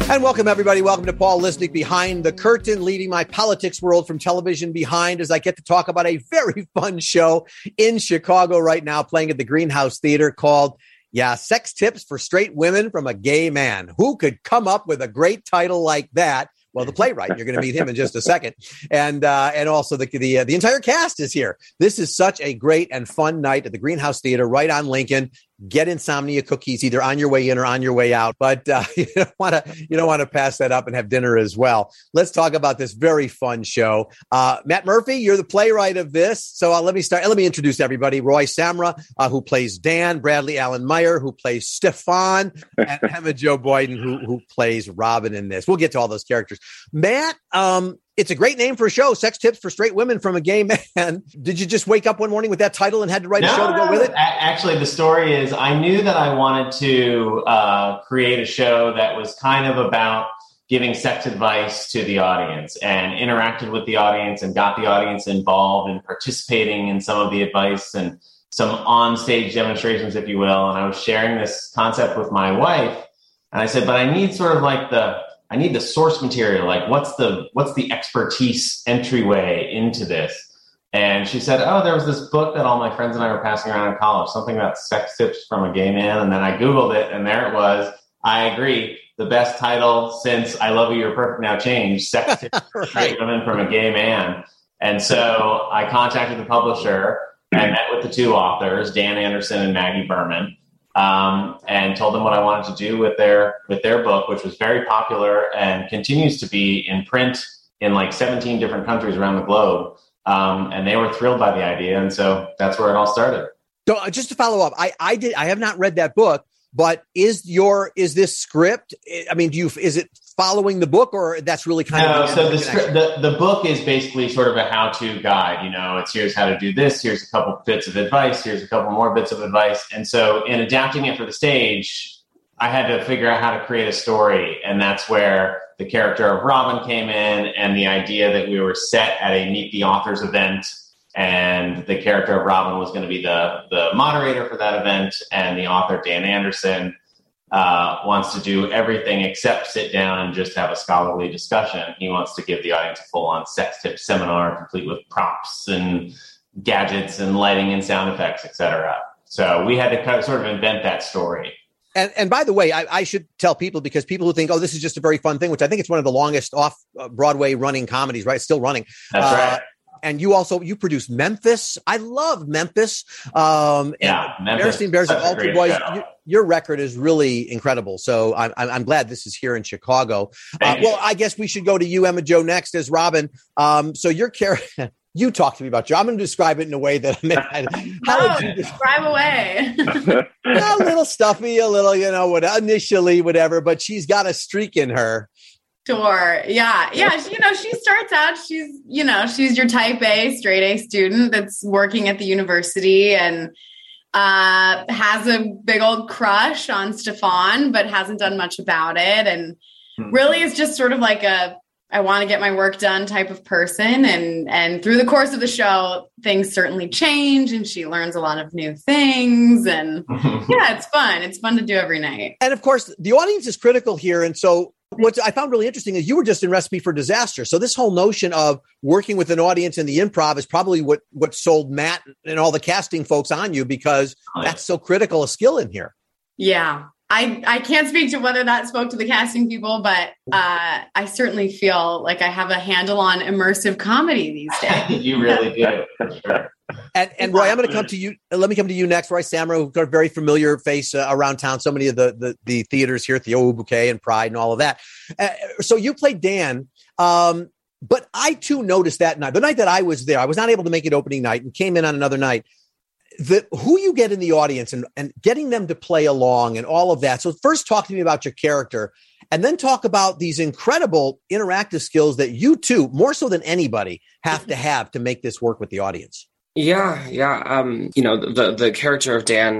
And welcome, everybody. Welcome to Paul Lisnek Behind the Curtain, leading my politics world from television behind as I get to talk about a very fun show in Chicago right now, playing at the Greenhouse Theater called, Sex Tips for Straight Women from a Gay Man. Who could come up with a great title like that? Well, the playwright, you're going to meet him in just a second. And also the entire cast is here. This is such a great and fun night at the Greenhouse Theater right on Lincoln. Get Insomnia cookies either on your way in or on your way out, but you don't want to pass that up and have dinner as well. Let's talk about this very fun show. Matt Murphy, you're the playwright of this, so let me start. Let me introduce everybody. Roy Samra, who plays Dan, Bradley Allen Meyer, who plays Stefan, and Emma Jo Boyden, who plays Robin in this. We'll get to all those characters. Matt, it's a great name for a show, Sex Tips for Straight Women from a Gay Man. Did you just wake up one morning with that title and had to write a show to go with it? Actually, the story is I knew that I wanted to create a show that was kind of about giving sex advice to the audience and interacted with the audience and got the audience involved and participating in some of the advice and some on-stage demonstrations, if you will. And I was sharing this concept with my wife. And I said, but I need sort of like I need the source material. Like, what's the expertise entryway into this? And she said, there was this book that all my friends and I were passing around in college, something about sex tips from a gay man. And then I Googled it, and there it was. I agree. The best title since I Love You, You're Perfect Now Changed, Sex Tips for Straight Women from a Gay Man. And so I contacted the publisher and met with the two authors, Dan Anderson and Maggie Berman. And told them what I wanted to do with their book, which was very popular and continues to be in print in like 17 different countries around the globe. And they were thrilled by the idea. And so that's where it all started. So just to follow up, I have not read that book, but is this script? I mean, is it following the book, or that's really kind of? So the book is basically sort of a how-to guide. It's here's how to do this. Here's a couple bits of advice. Here's a couple more bits of advice. And so in adapting it for the stage, I had to figure out how to create a story. And that's where the character of Robin came in, and the idea that we were set at a Meet the Authors event. And the character of Robin was going to be the moderator for that event. And the author, Dan Anderson, wants to do everything except sit down and just have a scholarly discussion. He wants to give the audience a full-on sex tip seminar, complete with props and gadgets and lighting and sound effects, etc. So we had to kind of sort of invent that story. And by the way, I should tell people, because people who think, this is just a very fun thing, which I think it's one of the longest off-Broadway running comedies, right? It's still running. That's right. And you produced Memphis. I love Memphis. Memphis. Bears and Altar Boys. Your record is really incredible. So I'm glad this is here in Chicago. I guess we should go to you, Emma Jo, next as Robin. So your character. You talk to me about you. I'm going to describe it in a way that describe away. A little stuffy, a little, initially, whatever. But she's got a streak in her. Sure. Yeah. She starts out, she's your type A, straight A student that's working at the university and has a big old crush on Stefan, but hasn't done much about it. And really is just sort of like I want to get my work done type of person. And through the course of the show, things certainly change and she learns a lot of new things. And it's fun. It's fun to do every night. And of course, the audience is critical here. And so what I found really interesting is you were just in Recipe for Disaster. So this whole notion of working with an audience in the improv is probably what sold Matt and all the casting folks on you, because that's so critical a skill in here. Yeah. I can't speak to whether that spoke to the casting people, but I certainly feel like I have a handle on immersive comedy these days. You really do. For sure. And Roy, I'm going to come to you. Let me come to you next. Roy Samra, who's got a very familiar face around town. So many of the theaters here at the O Bouquet and Pride and all of that. So you played Dan. But I too noticed that night, the night that I was there, I was not able to make it opening night and came in on another night. Who you get in the audience and getting them to play along and all of that. So first talk to me about your character and then talk about these incredible interactive skills that you too, more so than anybody, have to make this work with the audience. Yeah. The character of Dan,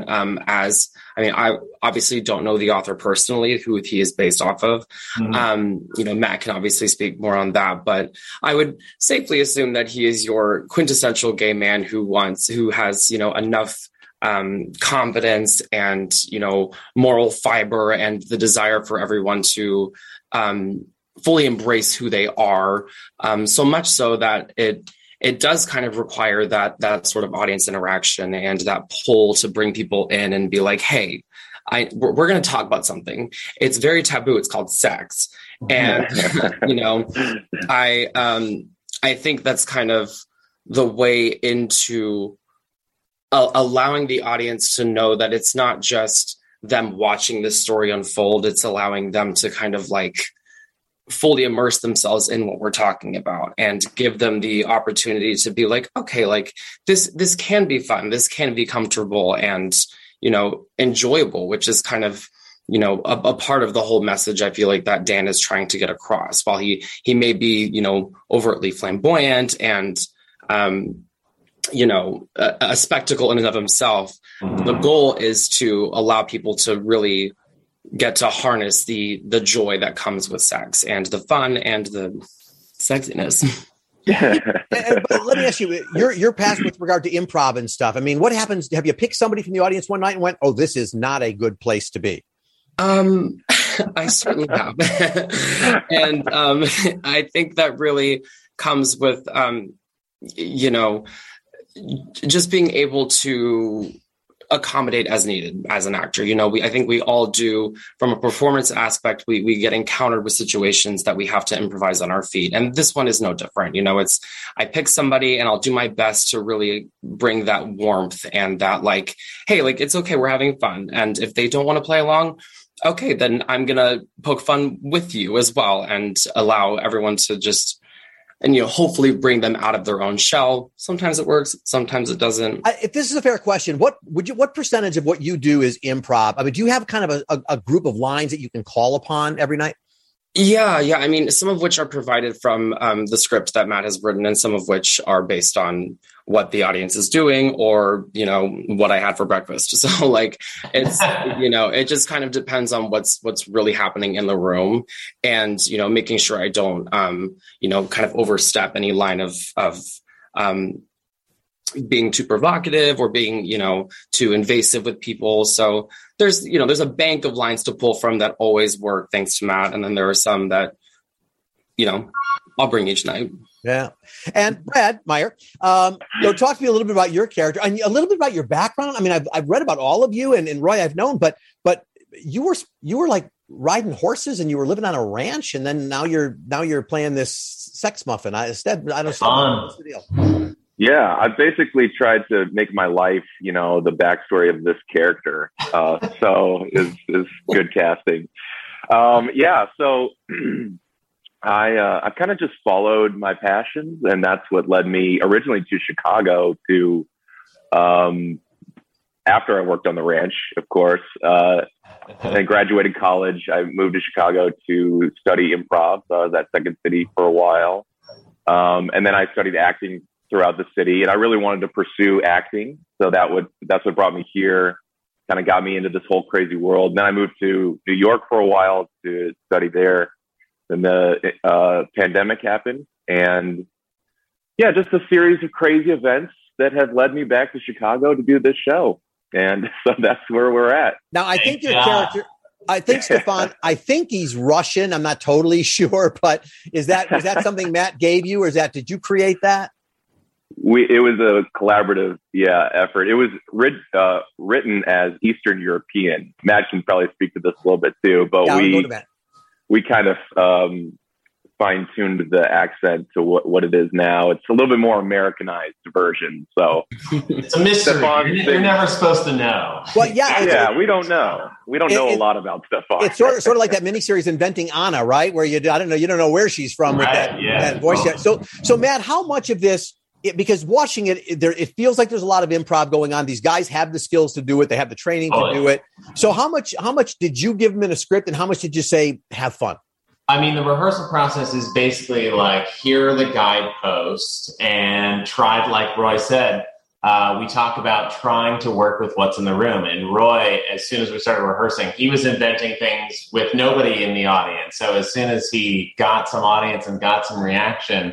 I obviously don't know the author personally, who he is based off of. Mm-hmm. Matt can obviously speak more on that, but I would safely assume that he is your quintessential gay man who has, enough confidence and, moral fiber and the desire for everyone to fully embrace who they are. So much so that it does kind of require that sort of audience interaction and that pull to bring people in and be like, hey, we're going to talk about something. It's very taboo. It's called sex. And, I think that's kind of the way into allowing the audience to know that it's not just them watching this story unfold. It's allowing them to kind of like fully immerse themselves in what we're talking about and give them the opportunity to be like, okay, like this can be fun. This can be comfortable and, enjoyable, which is kind of, a part of the whole message. I feel like that Dan is trying to get across. While he may be, overtly flamboyant and, a spectacle in and of himself, the goal is to allow people to really get to harness the joy that comes with sex and the fun and the sexiness. But let me ask you, your past with regard to improv and stuff. I mean, what happens? Have you picked somebody from the audience one night and went, "Oh, this is not a good place to be"? I certainly have. And I think that really comes with, just being able to accommodate as needed as an actor. I think we all do. From a performance aspect, we get encountered with situations that we have to improvise on our feet. And this one is no different. I pick somebody and I'll do my best to really bring that warmth and that like, hey, like, it's okay. We're having fun. And if they don't want to play along, okay, then I'm going to poke fun with you as well and allow everyone to just, and, hopefully bring them out of their own shell. Sometimes it works. Sometimes it doesn't. If this is a fair question, what percentage of what you do is improv? I mean, do you have kind of a group of lines that you can call upon every night? Yeah. I mean, some of which are provided from the script that Matt has written, and some of which are based on what the audience is doing or, what I had for breakfast. So like, it's, it just kind of depends on what's really happening in the room and, making sure I don't, kind of overstep any line of being too provocative or being, too invasive with people. So there's a bank of lines to pull from that always work thanks to Matt. And then there are some that, I'll bring each night. Yeah. And Brad Meyer, talk to me a little bit about your character and a little bit about your background. I mean, I've read about all of you and Roy I've known, but you were like riding horses and you were living on a ranch, and then now you're playing this sex muffin. What's the deal? Yeah, I basically tried to make my life, the backstory of this character. So is good casting. So I kind of just followed my passions, and that's what led me originally to Chicago to, after I worked on the ranch, of course, and graduated college, I moved to Chicago to study improv. So I was at Second City for a while. And then I studied acting throughout the city, and I really wanted to pursue acting. So that's what brought me here, kind of got me into this whole crazy world. Then I moved to New York for a while to study there. Then the pandemic happened, and just a series of crazy events that have led me back to Chicago to do this show. And so that's where we're at. Now, I think your character, Stefan, I think he's Russian. I'm not totally sure, but is that something Matt gave you, or did you create that? It was a collaborative, effort. It was written as Eastern European. Matt can probably speak to this a little bit too, but we kind of fine-tuned the accent to what it is now. It's a little bit more Americanized version. So it's a mystery. You're never supposed to know. Well, we don't know. We don't know a lot about Stefan. It's sort of like that miniseries Inventing Anna, right? Where you don't know where she's from with that voice. So Matt, how much of this? Because watching it feels like there's a lot of improv going on. These guys have the skills to do it. They have the training to do it. So how much did you give them in a script, and how much did you say have fun? I mean, the rehearsal process is basically like, here are the guideposts, and like Roy said, we talk about trying to work with what's in the room. And Roy, as soon as we started rehearsing, he was inventing things with nobody in the audience. So as soon as he got some audience and got some reaction,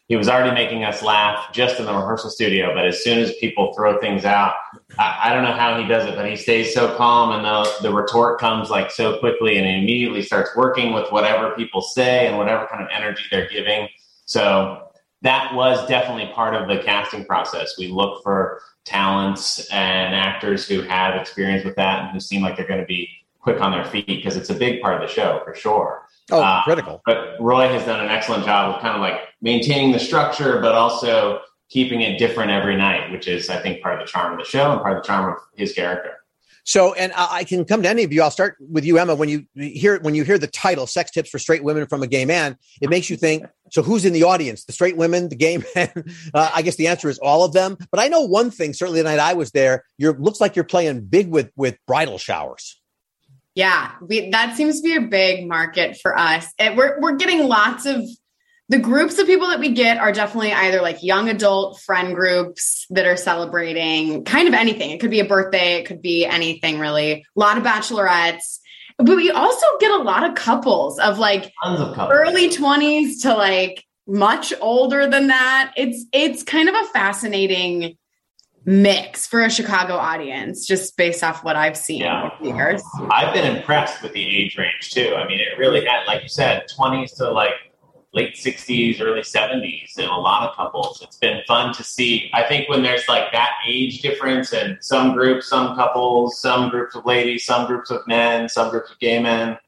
he was already making us laugh just in the rehearsal studio. But as soon as people throw things out, I don't know how he does it, but he stays so calm, and the retort comes like so quickly, and he immediately starts working with whatever people say and whatever kind of energy they're giving. So that was definitely part of the casting process. We look for talents and actors who have experience with that and who seem like they're going to be quick on their feet, because it's a big part of the show for sure. Oh, critical. But Roy has done an excellent job of kind of like maintaining the structure, but also keeping it different every night, which is, I think, part of the charm of the show and part of the charm of his character. So, and I can come to any of you. I'll start with you, Emma. When you hear the title, Sex Tips for Straight Women from a Gay Man, it makes you think, so who's in the audience? The straight women, the gay men? I guess the answer is all of them. But I know one thing, certainly the night I was there, looks like you're playing big with bridal showers. Yeah, that seems to be a big market for us. And we're getting lots of, the groups of people that we get are definitely either like young adult friend groups that are celebrating kind of anything. It could be a birthday. It could be anything really. A lot of bachelorettes. But we also get a lot of couples of like early 20s to like much older than that. It's kind of a fascinating mix for a Chicago audience, just based off what I've seen over the years. I've been impressed with the age range too. I mean, it really had, like you said, 20s to like late 60s, early 70s, and a lot of couples. It's been fun to see. I think when there's like that age difference in some groups, some couples, some groups of ladies, some groups of men, some groups of gay men,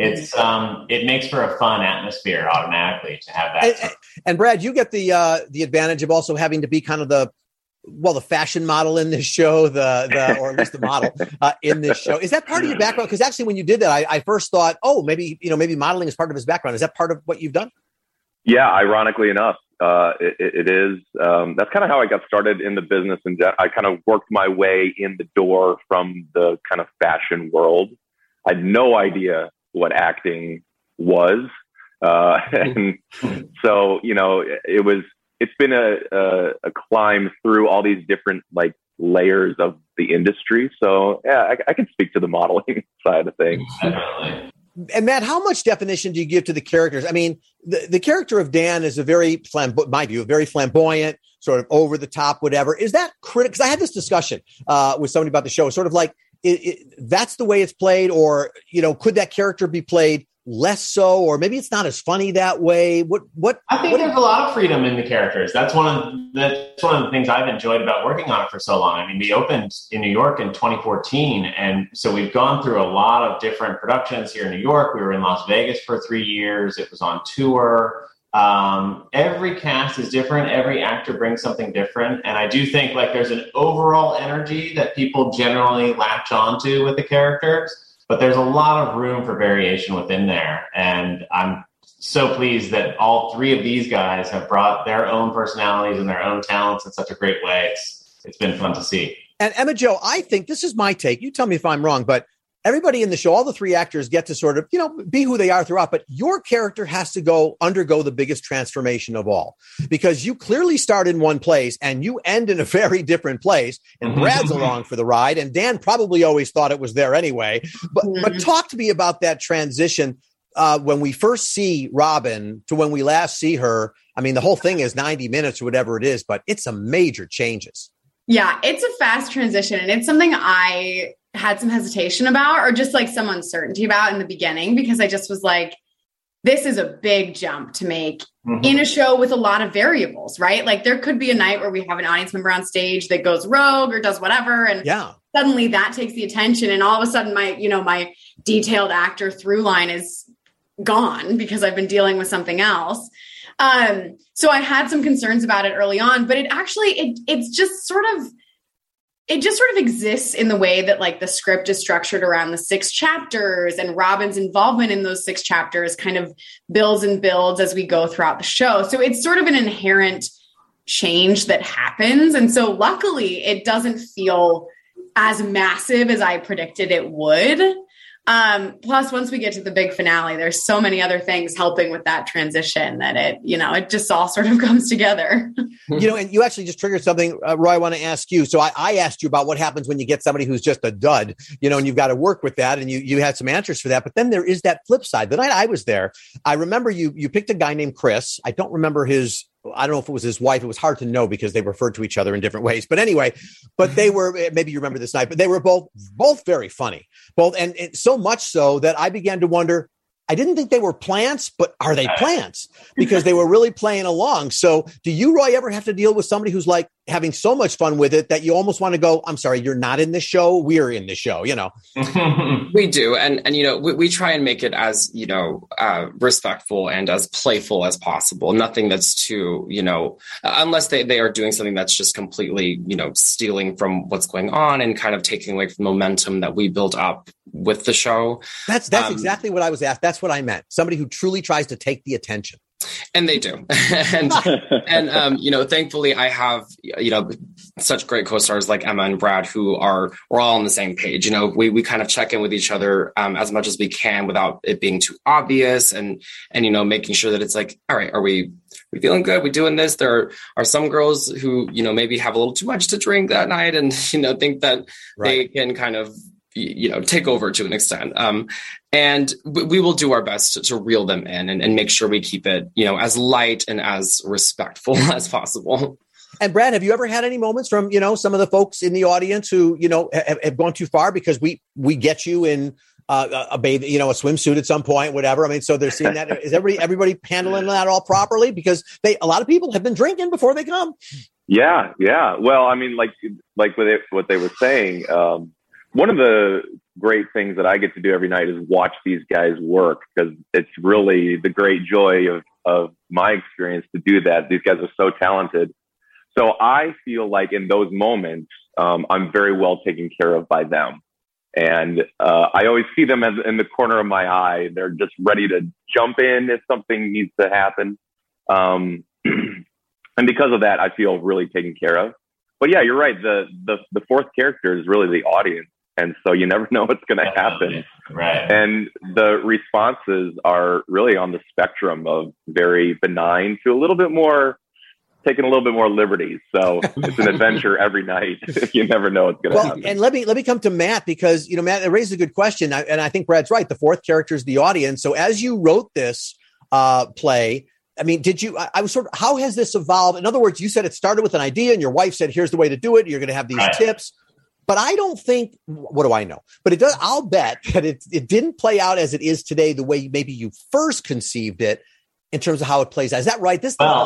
it makes for a fun atmosphere automatically to have that. And Brad, you get the advantage of also having to be kind of the fashion model in this show, or at least the model in this show. Is that part of your background? Because actually, when you did that, I first thought, maybe modeling is part of his background. Is that part of what you've done? Yeah, ironically enough, it is. That's kind of how I got started in the business, and I kind of worked my way in the door from the kind of fashion world. I had no idea what acting was, and so it's been a climb through all these different like layers of the industry. So yeah, I can speak to the modeling side of things. And Matt, how much definition do you give to the characters? I mean, the character of Dan is a very flamboyant, sort of over the top, whatever. Is that critical? Because I had this discussion with somebody about the show, sort of like that's the way it's played, or could that character be played less so, or maybe it's not as funny that way? I think there's a lot of freedom in the characters. That's one of the things I've enjoyed about working on it for so long. I mean, we opened in New York in 2014, and so we've gone through a lot of different productions here in New York. We were in Las Vegas for 3 years. It was on tour. Every cast is different. Every actor brings something different, and I do think like there's an overall energy that people generally latch onto with the characters. But there's a lot of room for variation within there. And I'm so pleased that all three of these guys have brought their own personalities and their own talents in such a great way. It's been fun to see. And Emma Jo, I think this is my take. You tell me if I'm wrong, but everybody in the show, all the three actors get to sort of, be who they are throughout. But your character has to undergo the biggest transformation of all, because you clearly start in one place and you end in a very different place. And Brad's along for the ride, and Dan probably always thought it was there anyway. But talk to me about that transition when we first see Robin to when we last see her. I mean, the whole thing is 90 minutes or whatever it is, but it's some major changes. Yeah, it's a fast transition, and it's something I had some hesitation about, or just like some uncertainty about in the beginning, because I just was like, this is a big jump to make in a show with a lot of variables, right? Like there could be a night where we have an audience member on stage that goes rogue or does whatever. And suddenly that takes the attention. And all of a sudden my detailed actor through line is gone because I've been dealing with something else. So I had some concerns about it early on, but it just sort of exists in the way that like the script is structured around the 6 chapters, and Robin's involvement in those 6 chapters kind of builds and builds as we go throughout the show. So it's sort of an inherent change that happens. And so luckily it doesn't feel as massive as I predicted it would. Plus, once we get to the big finale, there's so many other things helping with that transition that it just all sort of comes together. And you actually just triggered something, Roy, I want to ask you. So I asked you about what happens when you get somebody who's just a dud, and you've got to work with that, and you had some answers for that. But then there is that flip side. The night I was there, I remember you picked a guy named Chris. I don't remember his I don't know if it was his wife. It was hard to know because they referred to each other in different ways. But anyway, they were, maybe you remember this night, but they were both very funny. And so much so that I began to wonder, I didn't think they were plants, but are they plants? Because they were really playing along. So do you, Roy, ever have to deal with somebody who's like having so much fun with it that you almost want to go, I'm sorry, you're not in this show. We're in the show, We do. And we try and make it as, respectful and as playful as possible. Nothing that's too, unless they are doing something that's just completely, stealing from what's going on and kind of taking away from the momentum that we built up with the show. That's exactly what I was asked. That's what I meant. Somebody who truly tries to take the attention. And they do. and thankfully I have, such great co-stars like Emma and Brad we're all on the same page. We kind of check in with each other as much as we can without it being too obvious and making sure that it's like, all right, are we feeling good? We doing this? There are some girls who, maybe have a little too much to drink that night and, think that they can kind of, take over to an extent. And we will do our best to reel them in and make sure we keep it, as light and as respectful as possible. And Brad, have you ever had any moments from, some of the folks in the audience who, have gone too far because we get you in a swimsuit at some point, whatever. I mean, so they're seeing that. Is everybody handling that all properly? Because a lot of people have been drinking before they come. Yeah. Well, I mean, like what they were saying, one of the great things that I get to do every night is watch these guys work because it's really the great joy of my experience to do that. These guys are so talented. So I feel like in those moments, I'm very well taken care of by them. And I always see them in the corner of my eye. They're just ready to jump in if something needs to happen. And because of that, I feel really taken care of. But yeah, you're right. The fourth character is really the audience. And so you never know what's going to happen. Right. And the responses are really on the spectrum of very benign to a little bit more, taking a little bit more liberties. So it's an adventure every night. You never know what's going to happen. And let me come to Matt because, Matt, it raises a good question. And I think Brad's right. The fourth character is the audience. So as you wrote this play, I mean, how has this evolved? In other words, you said it started with an idea and your wife said, here's the way to do it. You're going to have these tips. But I don't think, what do I know? But it does. I'll bet that it didn't play out as it is today, the way maybe you first conceived it in terms of how it plays out. Is that right?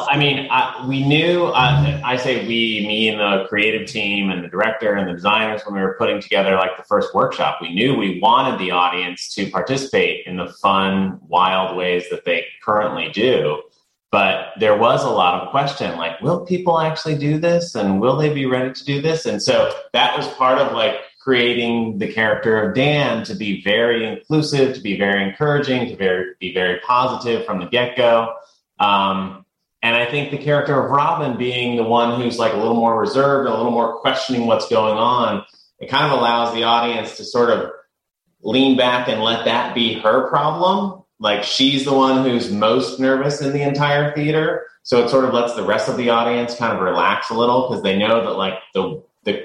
We knew, I say we, me and the creative team and the director and the designers, when we were putting together like the first workshop, we knew we wanted the audience to participate in the fun, wild ways that they currently do. But there was a lot of question, like, will people actually do this? And will they be ready to do this? And so that was part of like creating the character of Dan to be very inclusive, to be very encouraging, to be very positive from the get-go. And I think the character of Robin being the one who's like a little more reserved and a little more questioning what's going on, it kind of allows the audience to sort of lean back and let that be her problem. Like she's the one who's most nervous in the entire theater. So it sort of lets the rest of the audience kind of relax a little because they know that like the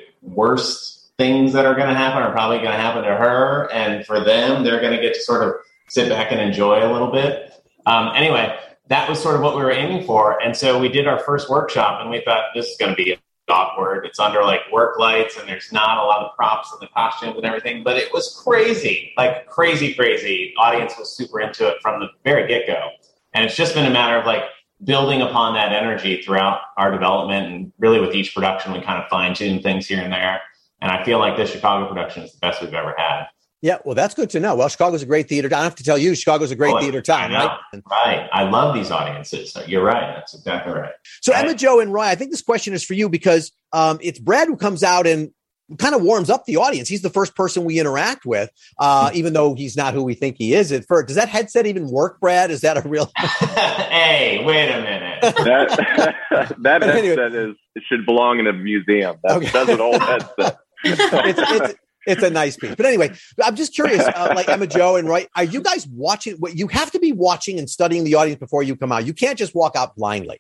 worst things that are going to happen are probably going to happen to her. And for them, they're going to get to sort of sit back and enjoy a little bit. Anyway, that was sort of what we were aiming for. And so we did our first workshop and we thought this is going to be awkward. It's under like work lights and there's not a lot of props and the costumes and everything, but it was crazy, like crazy. Audience was super into it from the very get-go. And it's just been a matter of like building upon that energy throughout our development. And really with each production, we kind of fine-tune things here and there. And I feel like this Chicago production is the best we've ever had. Yeah, well, that's good to know. Well, Chicago's a great theater. I don't have to tell you, Chicago's a great theater town, right? Right. I love these audiences. So you're right. That's exactly right. So Emma, Jo, and Roy, I think this question is for you because it's Brad who comes out and kind of warms up the audience. He's the first person we interact with, even though he's not who we think he is at first. Does that headset even work, Brad? Is that a real? Hey, wait a minute. That headset it should belong in a museum. That's an old headset. It's a nice piece. But anyway, I'm just curious, like Emma, Jo, and Roy, are you guys watching? You have to be watching and studying the audience before you come out. You can't just walk out blindly.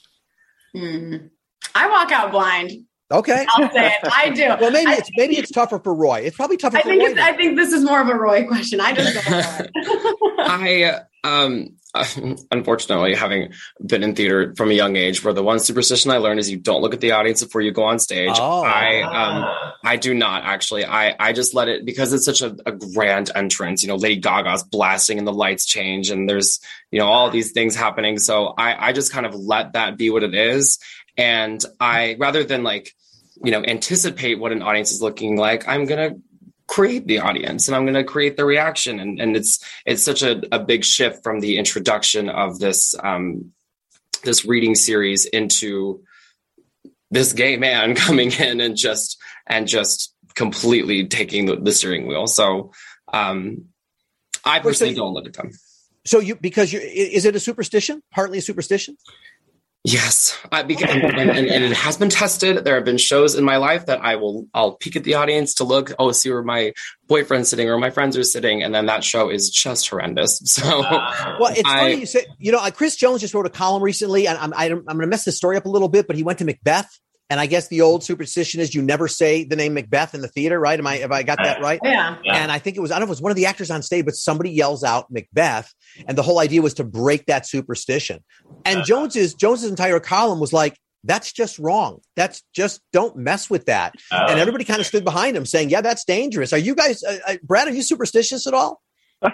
I walk out blind. Okay. I'll say it. I do. Well, maybe it's tougher for Roy. It's probably tougher for Roy. I think this is more of a Roy question. I just don't know. unfortunately, having been in theater from a young age, where the one superstition I learned is you don't look at the audience before you go on stage. I do not actually. I just let it, because it's such a grand entrance. Lady Gaga's blasting and the lights change and there's all these things happening. So I just kind of let that be what it is. And I, rather than anticipate what an audience is looking like, I'm gonna create the audience and I'm going to create the reaction. And it's such a big shift from the introduction of this this reading series into this gay man coming in and just completely taking the steering wheel. So I personally don't look at them. So is it a superstition? Partly a superstition? Yes, and it has been tested. There have been shows in my life that I'll peek at the audience to look, see where my boyfriend's sitting or my friends are sitting, and then that show is just horrendous. So, well, it's funny you say. Chris Jones just wrote a column recently, and I'm going to mess this story up a little bit, but he went to Macbeth. And I guess the old superstition is you never say the name Macbeth in the theater, right? Have I got that right? Yeah. And I think I don't know if it was one of the actors on stage, but somebody yells out Macbeth. And the whole idea was to break that superstition. And Jones's entire column was like, that's just wrong. That's just, don't mess with that. And everybody kind of stood behind him saying, yeah, that's dangerous. Are you guys, Brad, are you superstitious at all?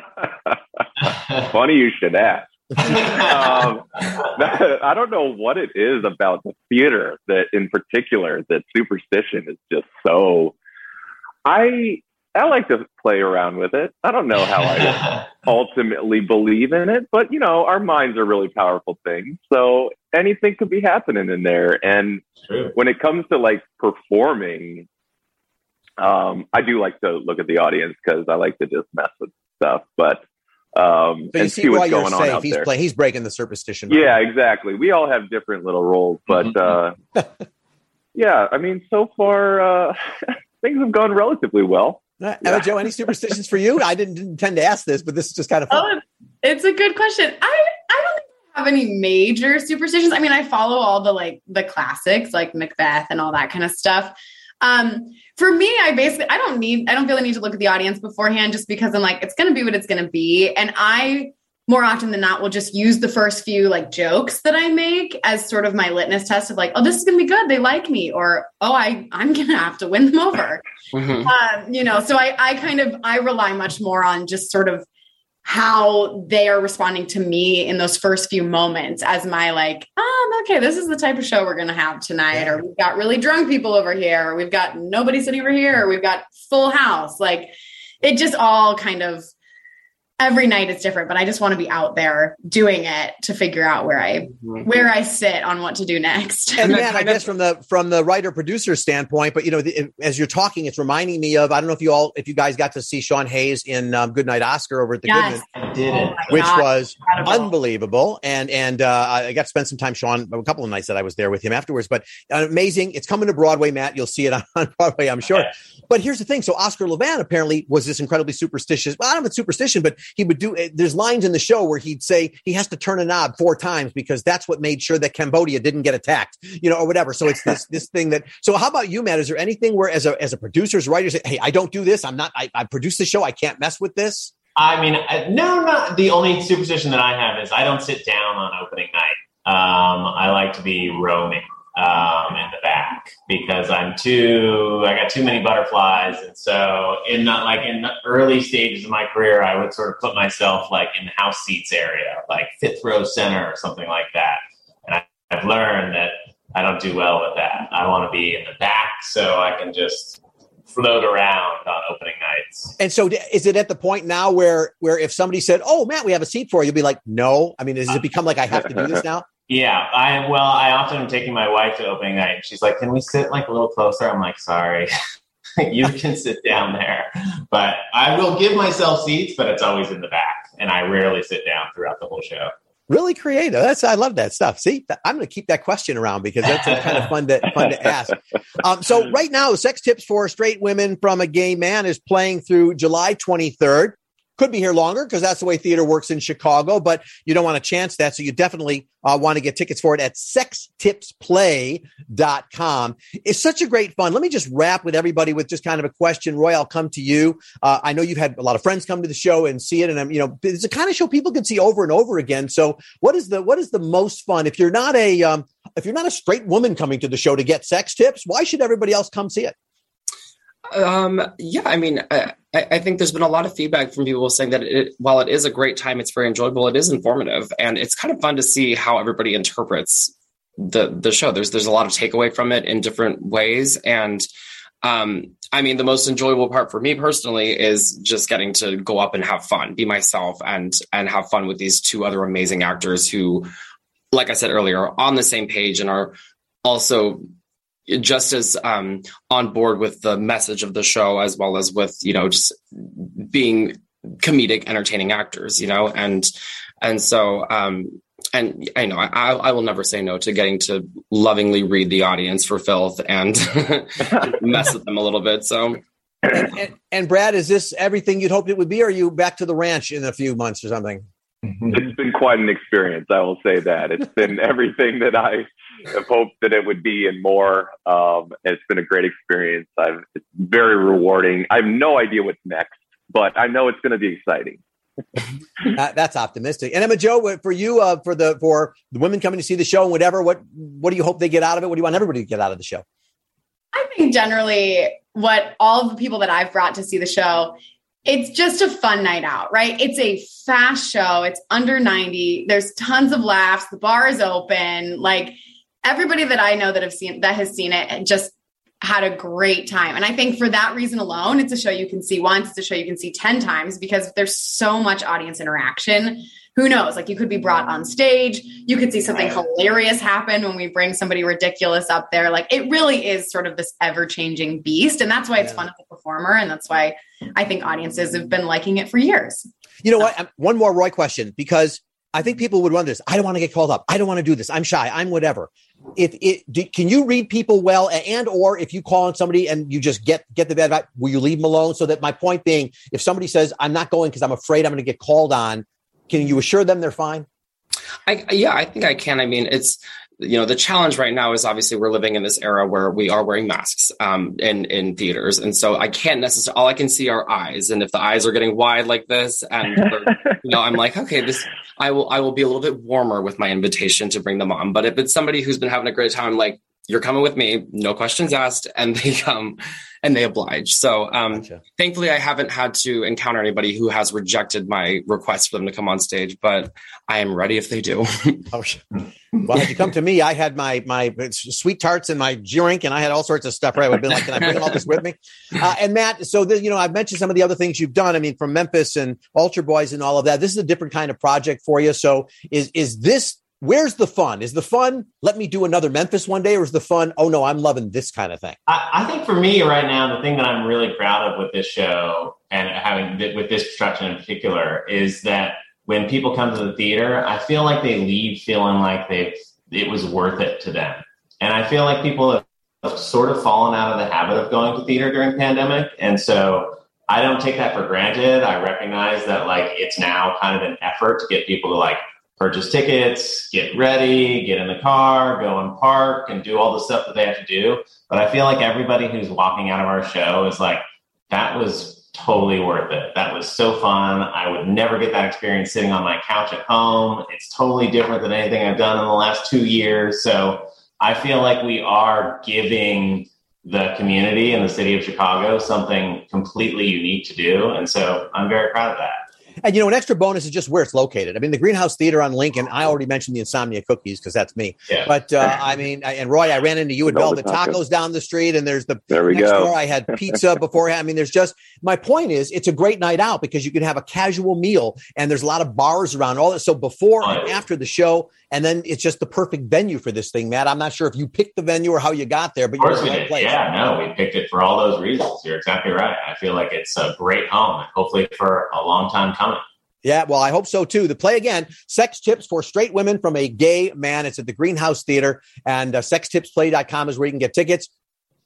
Funny you should ask. I don't know what it is about the theater that in particular that superstition is just so. I like to play around with it. I don't know how I ultimately believe in it, but our minds are really powerful things. So anything could be happening in there. And when it comes to performing, I do like to look at the audience because I like to just mess with stuff, but. So you see what's going on out there. He's breaking the superstition. Right? Yeah, exactly. We all have different little roles, but yeah, I mean, so far things have gone relatively well. Joe, any superstitions for you? I didn't intend to ask this, but this is just kind of fun. Oh, it's a good question. I don't think I have any major superstitions. I mean, I follow all the classics like Macbeth and all that kind of stuff. For me, I don't feel the need to look at the audience beforehand just because I'm like, it's going to be what it's going to be. And I, more often than not, will just use the first few I that I make as sort of my litmus test of this is going to be good. They like me, or, I'm going to have to win them over. Mm-hmm. So I rely much more on just sort of how they are responding to me in those first few moments as my okay, this is the type of show we're going to have tonight, or we've got really drunk people over here, or we've got nobody sitting over here, or we've got full house. It just all kind of, every night is different, but I just want to be out there doing it to figure out where I sit on what to do next. And man, I guess from the writer producer standpoint, but as you're talking, it's reminding me of, I don't know if you guys got to see Sean Hayes in Goodnight Oscar over at the Yes. Goodman, I did it. which was incredible. Unbelievable. And I got to spend some time, Sean, a couple of nights that I was there with him afterwards, but amazing. It's coming to Broadway, Matt. You'll see it on Broadway, I'm sure. But here's the thing. So Oscar Levant apparently was this incredibly superstitious, well, I don't know if it's superstition, but he would there's lines in the show where he'd say he has to turn a knob 4 times because that's what made sure that Cambodia didn't get attacked, or whatever. So it's this thing that, so how about you, Matt? Is there anything where as a producer, as a writer, say, hey, I don't do this. I produce the show. I can't mess with this. I mean, no, not the only superstition that I have is I don't sit down on opening night. I like to be roaming in the back because I got too many butterflies. And so in the early stages of my career, I would sort of put myself in the house seats area, 5th row center or something like that. And I've learned that I don't do well with that. I want to be in the back so I can just float around on opening nights. And so is it at the point now where if somebody said, oh, Matt, we have a seat for you, you'll be like, no? I mean, does it become I have to do this now? Yeah, I often am taking my wife to opening night. And she's like, can we sit a little closer? I'm like, sorry, you can sit down there. But I will give myself seats, but it's always in the back. And I rarely sit down throughout the whole show. Really creative. I love that stuff. See, I'm going to keep that question around because that's kind of fun to ask. So right now, Sex Tips for Straight Women from a Gay Man is playing through July 23rd. could be here longer because that's the way theater works in Chicago, but you don't want to chance that. So you definitely want to get tickets for it at sextipsplay.com. It's such a great fun. Let me just wrap with everybody with just kind of a question. Roy, I'll come to you. I know you've had a lot of friends come to the show and see it. And it's the kind of show people can see over and over again. So what is the most fun? If you're not a straight woman coming to the show to get sex tips, why should everybody else come see it? Yeah, I mean, I think there's been a lot of feedback from people saying that while it is a great time, it's very enjoyable, it is informative, and it's kind of fun to see how everybody interprets the show. There's a lot of takeaway from it in different ways. And I mean, the most enjoyable part for me personally is just getting to go up and have fun, be myself, and have fun with these two other amazing actors who, like I said earlier, are on the same page and are also just as on board with the message of the show, as well as with, just being comedic, entertaining actors, and so, and I know I will never say no to getting to lovingly read the audience for filth and mess with them a little bit. So, and Brad, is this everything you'd hoped it would be, or are you back to the ranch in a few months or something? It's been quite an experience. I will say that it's been everything that I have hoped that it would be and more. It's been a great experience. It's very rewarding. I have no idea what's next, but I know it's going to be exciting. That's optimistic. And Emma Jo, for you, for the women coming to see the show and whatever, what do you hope they get out of it? What do you want everybody to get out of the show? I think generally what all of the people that I've brought to see the show, it's just a fun night out, right? It's a fast show. It's under 90. There's tons of laughs. The bar is open. Like, everybody that I know that has seen it and just had a great time. And I think for that reason alone, it's a show you can see once. It's a show you can see 10 times because there's so much audience interaction. Who knows? Like, you could be brought on stage. You could see something hilarious happen when we bring somebody ridiculous up there. Like, it really is sort of this ever-changing beast. And that's why it's fun as a performer. And that's why I think audiences have been liking it for years. You know what? One more Roy question, because I think people would wonder this. I don't want to get called up. I don't want to do this. I'm shy. I'm whatever. Can you read people well? Or if you call on somebody and you just get the bad vibe, will you leave them alone? So that my point being, if somebody says, I'm not going because I'm afraid I'm going to get called on, can you assure them they're fine? I think I can. I mean, it's, the challenge right now is obviously we're living in this era where we are wearing masks in theaters. And so I can't necessarily, all I can see are eyes. And if the eyes are getting wide like this and, I'm like, okay, I will be a little bit warmer with my invitation to bring them on. But if it's somebody who's been having a great time, like, you're coming with me, no questions asked, and they come and they oblige. So gotcha. Thankfully, I haven't had to encounter anybody who has rejected my request for them to come on stage, but I am ready if they do. Well, had you come to me, I had my sweet tarts and my drink, and I had all sorts of stuff. Right, I would have been like, "Can I bring all this with me?" And Matt, so I've mentioned some of the other things you've done. I mean, from Memphis and Ultra Boys and all of that. This is a different kind of project for you. So, is this? Where's the fun? Is the fun, let me do another Memphis one day, or is the fun, oh no, I'm loving this kind of thing? I think for me right now, the thing that I'm really proud of with this show and having with this production in particular is that when people come to the theater, I feel like they leave feeling like it was worth it to them. And I feel like people have sort of fallen out of the habit of going to theater during the pandemic. And so I don't take that for granted. I recognize that it's now kind of an effort to get people to purchase tickets, get ready, get in the car, go and park, and do all the stuff that they have to do. But I feel like everybody who's walking out of our show is like, that was totally worth it. That was so fun. I would never get that experience sitting on my couch at home. It's totally different than anything I've done in the last 2 years. So I feel like we are giving the community in the city of Chicago something completely unique to do. And so I'm very proud of that. And, an extra bonus is just where it's located. I mean, the Greenhouse Theater on Lincoln, I already mentioned the Insomnia Cookies because that's me. Yeah. But, and Roy, I ran into you at Velvet Tacos down the street, and there's there we next go. door. I had pizza beforehand. I mean, my point is, it's a great night out because you can have a casual meal, and there's a lot of bars around all that. So before and after the show, and then it's just the perfect venue for this thing, Matt. I'm not sure if you picked the venue or how you got there, but you're in the right place. Yeah, no, we picked it for all those reasons. You're exactly right. I feel like it's a great home, and hopefully for a long time coming. Yeah, well, I hope so, too. The play again, Sex Tips for Straight Women from a Gay Man. It's at the Greenhouse Theater, and sextipsplay.com is where you can get tickets.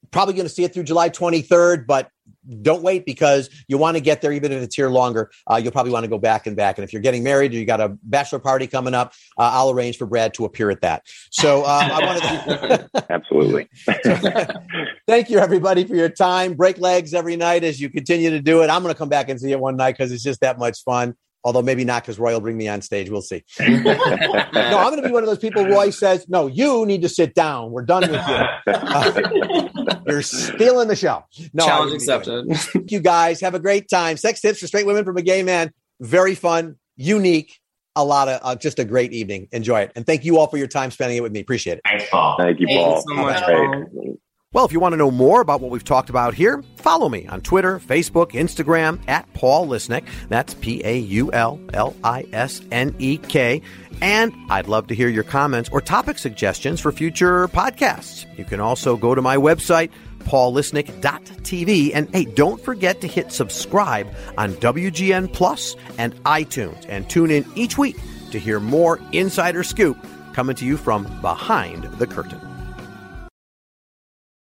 probably going to see it through July 23rd, but don't wait because you want to get there even if it's here longer. You'll probably want to go back. And if you're getting married or you got a bachelor party coming up, I'll arrange for Brad to appear at that. So I wanted to absolutely. Thank you, everybody, for your time. Break legs every night as you continue to do it. I'm going to come back and see it one night because it's just that much fun. Although maybe not because Roy will bring me on stage. We'll see. No, I'm going to be one of those people Roy says, no, you need to sit down. We're done with you. You're stealing the show. No, challenge accepted. Thank you, guys. Have a great time. Sex Tips for Straight Women from a Gay Man. Very fun, unique, a lot of just a great evening. Enjoy it. And thank you all for your time spending it with me. Appreciate it. Thanks, Paul. Thank you, Paul. Thanks so much, Paul. Well, if you want to know more about what we've talked about here, follow me on Twitter, Facebook, Instagram at Paul Lisnek. That's PaulLisnek. And I'd love to hear your comments or topic suggestions for future podcasts. You can also go to my website, paullisnek.tv. And hey, don't forget to hit subscribe on WGN Plus and iTunes. And tune in each week to hear more Insider Scoop coming to you from behind the curtain.